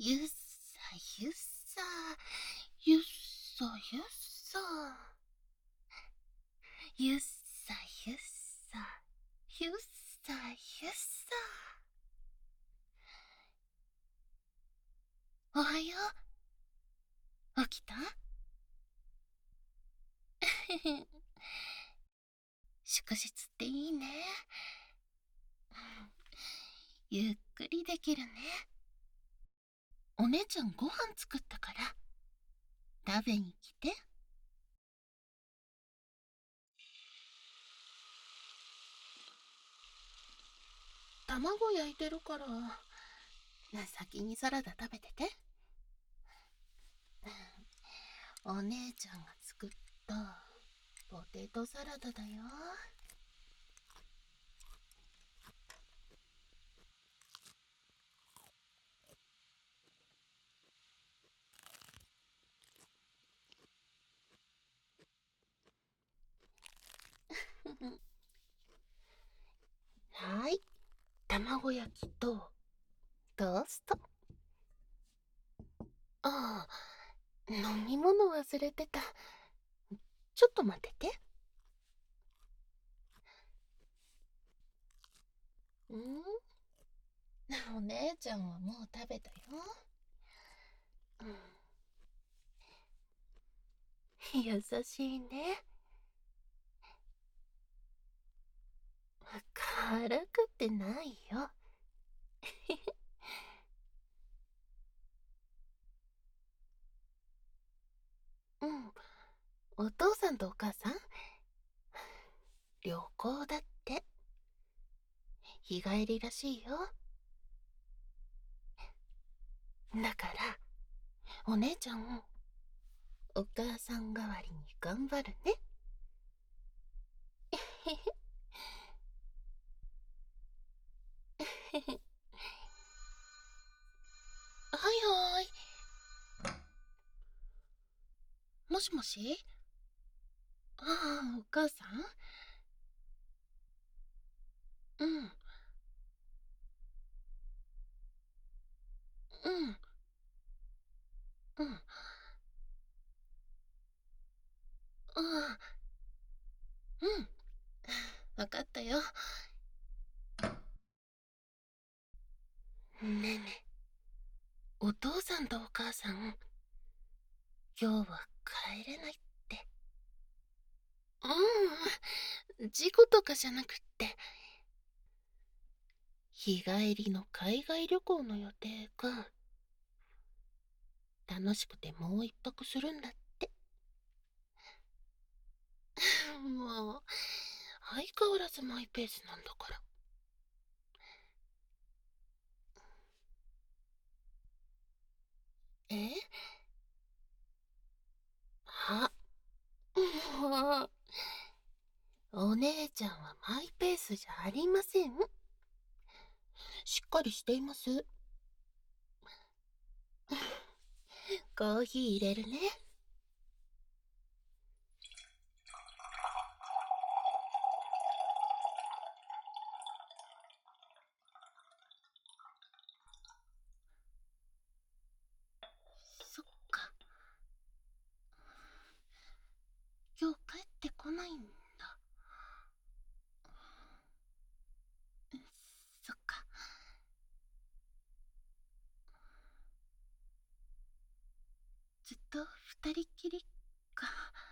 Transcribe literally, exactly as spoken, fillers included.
ゆっさゆっさ、ゆっそゆっそ。ゆっさゆっさ、ゆっさゆっさ。おはよう。起きた？祝日っていいね。ゆっくりできるね。お姉ちゃんご飯作ったから食べに来て。卵焼いてるから先にサラダ食べてて。お姉ちゃんが作ったポテトサラダだよ。はい、卵焼きとトースト。ああ、飲み物忘れてた。ちょっと待ってて。ん？お姉ちゃんはもう食べたよ。うん、優しいね。辛くってないよ。うん、お父さんとお母さん旅行だって。日帰りらしいよ。だからお姉ちゃんお母さん代わりに頑張るね。はいはい。もしもし。ああ、お母さん。うんうんうんああ、うん、わかったよ。ねえねえ、お父さんとお母さん今日は帰れないって。うん、事故とかじゃなくって、日帰りの海外旅行の予定が楽しくてもう一泊するんだって。もう相変わらずマイペースなんだから。え？あ、もうお姉ちゃんはマイペースじゃありません。しっかりしています。コーヒー入れるね。そっか、今日帰ってこないんだ。そっか。ずっと二人きりか。